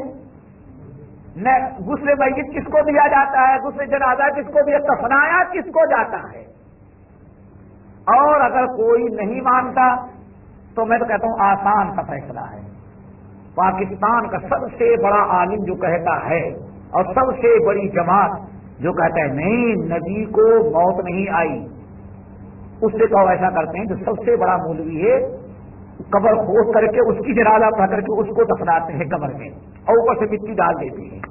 Speaker 2: غسل میت کس کو دیا جاتا ہے؟ غسل جنازہ کس کو دیا؟ دفنایا کس کو جاتا ہے؟ اور اگر کوئی نہیں مانتا تو میں تو کہتا ہوں آسان کا فیصلہ ہے. پاکستان کا سب سے بڑا عالم جو کہتا ہے اور سب سے بڑی جماعت جو کہتا ہے نہیں نبی کو موت نہیں آئی، اس سے تو ایسا کرتے ہیں جو سب سے بڑا مولوی ہے قبر کھود کر کے اس کی جنازہ پڑھ کر کے اس کو دفناتے ہیں قبر میں اور اوپر سے مٹی ڈال دیتے ہیں.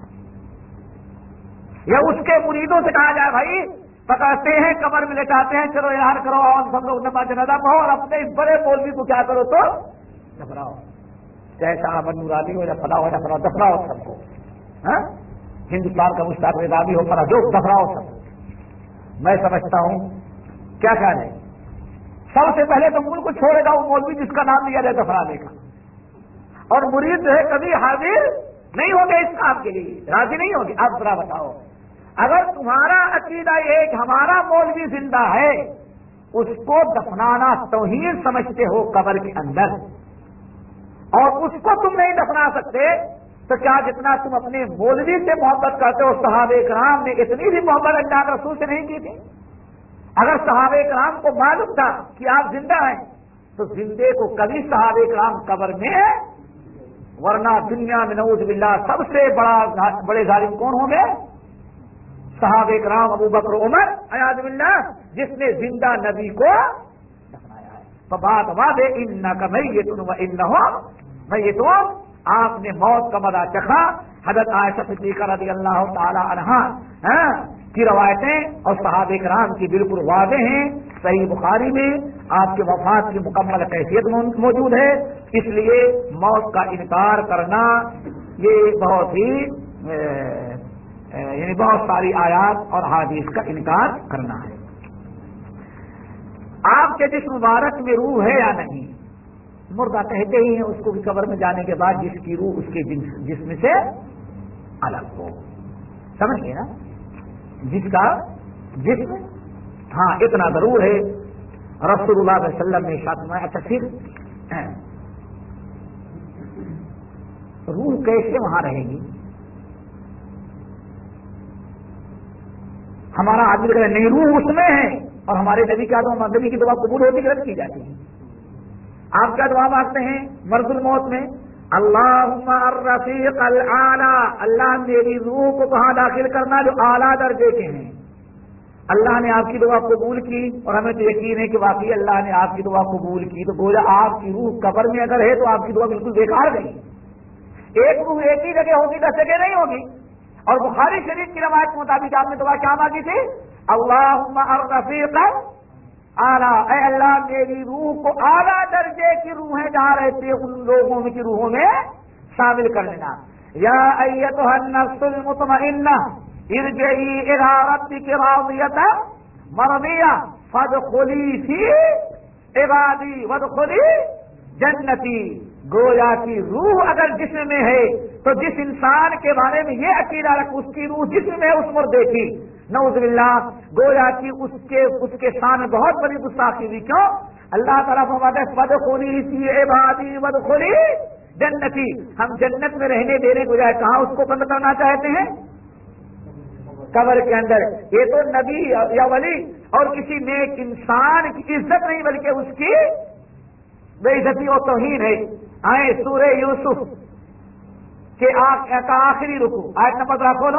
Speaker 2: یا اس کے مریدوں سے کہا جائے بھائی پکڑتے ہیں قبر میں لٹاتے ہیں، چلو یار کرو اور سب لوگ نماز جنازہ پڑھو اور اپنے اس بڑے مولوی کو کیا کرو تو دفناؤ، چاہے صاحب نورانی ہو یا فلاں ہو یا فلاں، دفناؤ سب کو. ہاں ہندوستان کا مشتاق نظامی ہو فلاں، جو دفناؤ سب. میں سمجھتا ہوں کیا خیال ہے سب سے پہلے تو ملک کو چھوڑے گا وہ مولوی جس کا نام لیا جائے دفنانے کا، اور مرید جو ہے کبھی حاضر نہیں ہوگے اس کام کے لیے، راضی نہیں ہوگی. آپ ذرا بتاؤ اگر تمہارا عقیدہ یہ کہ ہمارا مولوی زندہ ہے، اس کو دفنانا توہین سمجھتے ہو قبر کے اندر، اور اس کو تم نہیں دفنا سکتے، تو کیا جتنا تم اپنے مولوی سے محبت کرتے ہو صحابہ کرام نے اتنی بھی محبت اللہ کے رسول سے نہیں کی تھی؟ اگر صحابہ کرام کو معلوم تھا کہ آپ زندہ ہیں تو زندے کو کبھی صحابہ کرام قبر میں، ورنہ دنیا میں نعوذ باللہ سب سے بڑا بڑے ظالم کون ہوں گے؟ صحابہ کرام ابو بکر عمر اعوذ باللہ، جس نے زندہ نبی کو دفنایا ہے. تو بات بات ہے انک میت وانہم میتون، آپ نے موت کا مزہ چکھا. حضرت عائشہ صدیقہ رضی اللہ تعالی عنہا کی روایتیں اور صحابہ کرام کی بالکل واضح ہیں. صحیح بخاری میں آپ کے وفات کی مکمل کیفیت موجود ہے. اس لیے موت کا انکار کرنا یہ بہت ہی یعنی بہت ساری آیات اور حدیث کا انکار کرنا ہے. آپ کے جسم مبارک میں روح ہے یا نہیں؟ مردہ کہتے ہی ہیں اس کو بھی قبر میں جانے کے بعد جس کی روح اس کے جسم سے الگ ہو. سمجھ گئے نا؟ جس کا جسم، ہاں اتنا ضرور ہے رسول اللہ صلی اللہ علیہ وسلم نے ارشاد فرمایا. اچھا پھر روح کیسے وہاں رہے گی؟ ہمارا آدمی کہے نہیں روح اس میں ہے، اور ہمارے نبی کیا دعا، نبی کی دعا قبول ہوتی ہے رد کی جاتی ہے. آپ کیا دعا مانگتے ہیں مرض الموت میں؟ اللہم الرفیق الاعلی، اللہ میری روح کو کہاں داخل کرنا جو اعلیٰ درجے کے ہیں. اللہ نے آپ کی دعا قبول کی اور ہمیں تو یقین ہے کہ واقعی اللہ نے آپ کی دعا قبول کی، تو گویا آپ کی روح قبر میں اگر ہے تو آپ کی دعا بالکل بیکار گئی. ایک روح ایک ہی جگہ ہوگی، دس جگہ نہیں ہوگی. اور بخاری شریف کی روایت کے مطابق آپ نے دعا کیا مانگی تھی؟ اللہم الرفیق اعلیٰ، اے اللہ میری روح کو اعلیٰ درجے کی روحیں جہاں رہتی ہیں ان لوگوں میں کی روحوں میں شامل کر لینا. یا ایتھا النفس المطمئنہ ارجعی الی ربک راضیۃ مرضیہ فادخلی فی عبادی وادخلی جنتی. گویا کی روح اگر جسم میں ہے تو جس انسان کے بارے میں یہ عقیدہ رکھ اس کی روح جسم میں اس پر دیکھی، نعوذ باللہ، گویا کی اس کے اس کے سامنے بہت بڑی گستاخی ہوئی. کیوں؟ اللہ تعالیٰ فرماتا ہے فادخلی فی عبادی وادخلی جنتی. ہم جنت میں رہنے دینے کو جائے کہاں اس کو بند کرنا چاہتے ہیں؟ قبر کے اندر. یہ تو نبی یا ولی اور کسی نیک انسان کی عزت نہیں بلکہ اس کی بے عزتی و توہین ہے. آئے سورہ یوسف کے آخری رکو آیت نمبر ذرا کھولو.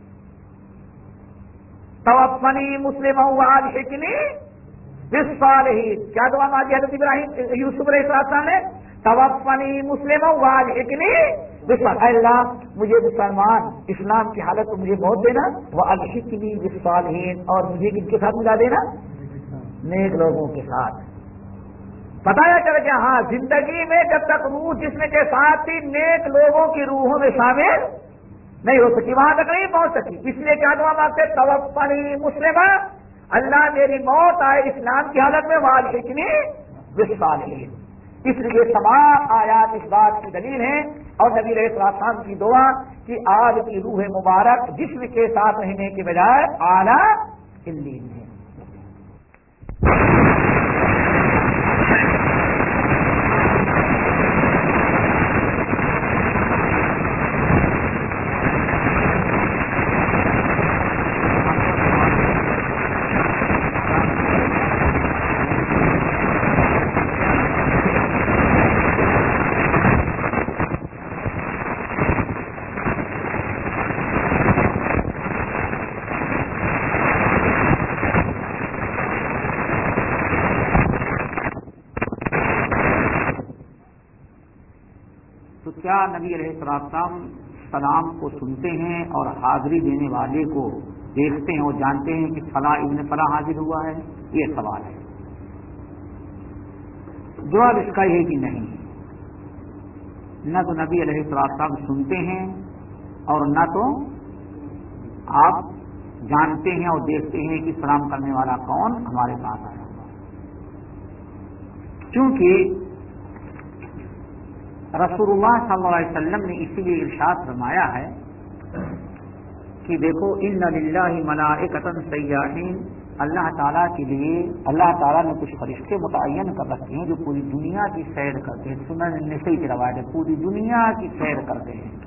Speaker 2: توفنی مسلما والحقنی بالصالحین. کیا دعا مانگی حضرت ابراہیم یوسف علیہ السلام نے؟ توفنی مسلما والحقنی بالصالحین. اللہ مجھے مسلمان اسلام کی حالت میں مجھے موت دینا، والحقنی بالصالحین، اور مجھے کن کے ساتھ ملا دینا؟ نیک لوگوں کے ساتھ. بتایا چل گیا ہاں زندگی میں جب تک روح جسم کے ساتھ ہی نیک لوگوں کی روحوں میں شامل نہیں ہو سکی، وہاں تک نہیں پہنچ سکی. اس لیے کیا دعا مانگتے؟ توفنی مسلمہ، اللہ میری موت آئے اسلام کی حالت میں، والحقنی بالصالحین. اس لیے تمام آیات اس بات کی دلیل ہیں، اور نبی علیہ السلام کی دعا کہ آج کی روح مبارک جسم کے ساتھ رہنے کے بجائے اعلیٰ علیین ہے. کیا نبی علیہ السلام سلام کو سنتے ہیں اور حاضری دینے والے کو دیکھتے ہیں اور جانتے ہیں کہ فلاں ابن فلاں حاضر ہوا ہے؟ یہ سوال ہے. جواب اس کا یہ کہ نہیں، نہ تو نبی علیہ السلام سنتے ہیں اور نہ تو آپ جانتے ہیں اور دیکھتے ہیں کہ سلام کرنے والا کون ہمارے پاس آیا ہوا. کیونکہ رسول اللہ صلی اللہ علیہ وسلم نے اسی لیے ارشاد فرمایا ہے کہ دیکھو ان للہ ملائکۃ سیاحین، اللہ تعالیٰ کے لیے اللہ تعالیٰ نے کچھ فرشتے متعین کر رکھے ہیں جو پوری دنیا کی سیر کرتے ہیں. سنن نسائی کی روایت ہے، پوری دنیا کی سیر کرتے ہیں.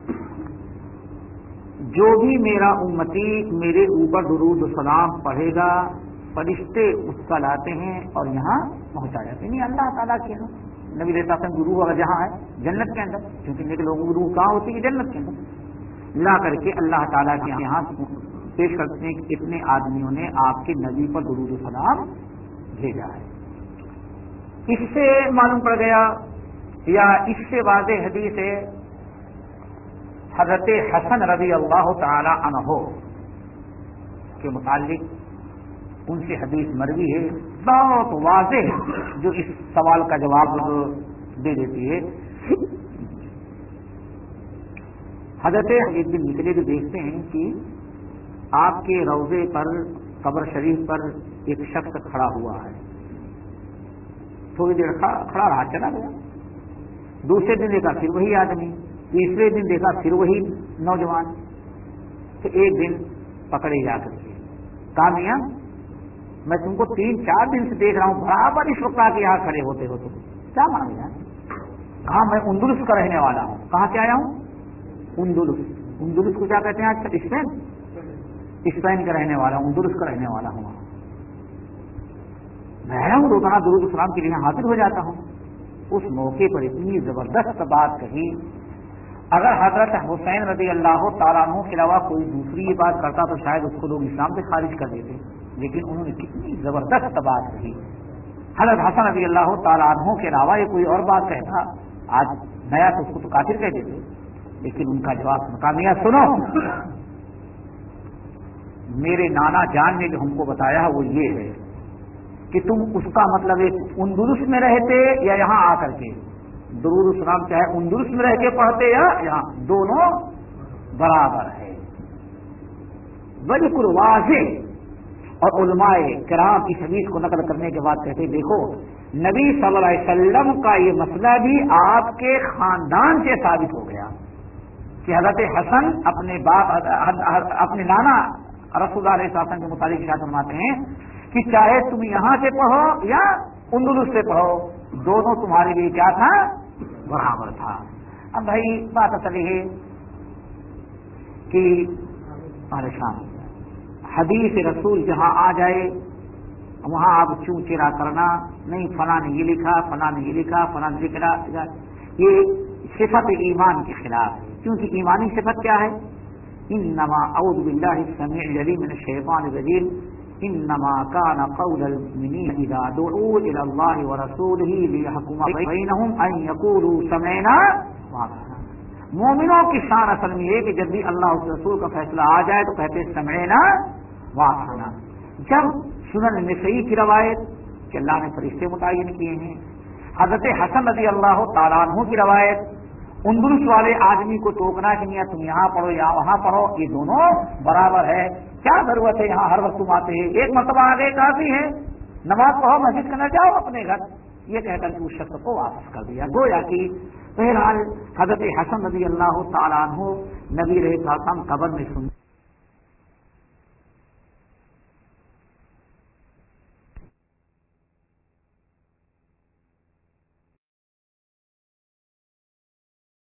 Speaker 2: جو بھی میرا امتی میرے اوپر درود و سلام پڑھے گا فرشتے اس کا لاتے ہیں اور یہاں پہنچا جاتے ہیں. نہیں اللہ تعالیٰ کے یہاں نبی علیہ السلام کی روح اگر جہاں ہے جنت کے اندر، کیونکہ نیک لوگوں کی روح کہاں ہوتی ہے؟ جنت کے اندر. لا کر کے اللہ تعالیٰ کے یہاں پیش کرتے ہیں کہ اتنے آدمیوں نے آپ کے نبی پر درود و سلام بھیجا ہے. اس سے معلوم پڑ گیا یا اس سے واضح حدیث ہے حضرت حسن رضی اللہ تعالی عنہ کے متعلق، ان سے حدیث مروی ہے بہت واضح جو اس سوال کا جواب دے دیتی ہے. حضرت ایک دن نکلے تو دیکھتے ہیں کہ آپ کے روضے پر قبر شریف پر ایک شخص کھڑا ہوا ہے. تھوڑی دیر کھڑا رہا چلا گیا. دوسرے دن دیکھا پھر وہی آدمی، تیسرے دن دیکھا پھر وہی نوجوان. تو ایک دن پکڑے جا کر کے کہا میاں میں تم کو تین چار دن سے دیکھ رہا ہوں، برابر اس وقت کے یہاں کھڑے ہوتے ہو، تم کیا مانگ رہے ہیں؟ کہا میں اندلس کا رہنے والا ہوں. کہاں سے آیا ہوں؟ اندلس. اندلس کو کیا کہتے ہیں آج کل؟ اسپین. اسپین کا رہنے والا ہوں، اندلس کا رہنے والا ہوں. میں آیا ہوں روزانہ درود السلام کے لیے حاضر ہو جاتا ہوں. اس موقع پر اتنی زبردست بات کہی، اگر حضرت حسین رضی اللہ تعالیٰ عنہ کے علاوہ کوئی دوسری یہ بات کرتا تو شاید اس کو لوگ اسلام سے خارج کر دیتے، لیکن انہوں نے کتنی زبردست بات کہی. حضرت حسن رضی اللہ تعالیٰ عنہ کے علاوہ یہ کوئی اور بات کہتا آج نیا تو اس کو تو کافر کہہ دیتے، لیکن ان کا جواب مقامیہ سنو. میرے نانا جان نے جو ہم کو بتایا وہ یہ ہے کہ تم اس کا مطلب ایک اندلس میں رہتے یا یہاں آ کر کے؟ درود السلام چاہے اندلس میں رہ کے پڑھتے یا یہاں، دونوں برابر ہے، بالکل واضح۔ اور علماء کرام کی حدیث کو نقل کرنے کے بعد کہتے دیکھو نبی صلی اللہ علیہ وسلم کا یہ مسئلہ بھی آپ کے خاندان سے ثابت ہو گیا کہ حضرت حسن اپنے باپ اپنے نانا رسول اللہ علیہ وسلم کے متعلق ارشاد فرماتے ہیں کہ چاہے تم یہاں سے پڑھو یا اندلس سے پڑھو، دونوں تمہارے لیے کیا تھا؟ برابر تھا۔ اب بھائی بات اصل ہے کہ پریشان حدیث رسول جہاں آ جائے وہاں آپ چوں چرا کرنا نہیں، فلاں نے یہ لکھا، فلاں نے یہ لکھا، فلاں نے لکھا، یہ صفت ایمان کے خلاف ہے، کیونکہ ایمانی صفت کیا ہے؟ انما اعوذ باللہ السمیع العلیم من الشیطان الرجیم انما كان قول المؤمنین اذا دعوا الى الله ورسوله ليحكم بينهم ان يقولوا سمعنا واطعنا۔ مومنوں کی شان اصل میں یہ کہ جب بھی اللہ اور رسول کا فیصلہ آ جائے تو کہتے ہیں سمعنا واطعنا۔ جب سنن نسائی کی روایت کہ اللہ نے فرشتے متعین کیے ہیں، حضرت حسن رضی اللہ تعالیٰ عنہ کی روایت اندلس والے آدمی کو ٹوکنا کہ نہیں تم یہاں پڑھو یا وہاں پڑھو، یہ دونوں برابر ہے، کیا ضرورت ہے یہاں ہر وقت تم آتے ہیں، ایک مرتبہ آگے کافی ہے، نماز پڑھو مسجد کے نہ جاؤ اپنے گھر، یہ کہہ کر کے اس شخص کو واپس کر دیا۔ گویا کہ بہرحال حضرت حسن رضی اللہ تعالیٰ عنہ نبی رہے قبر میں سن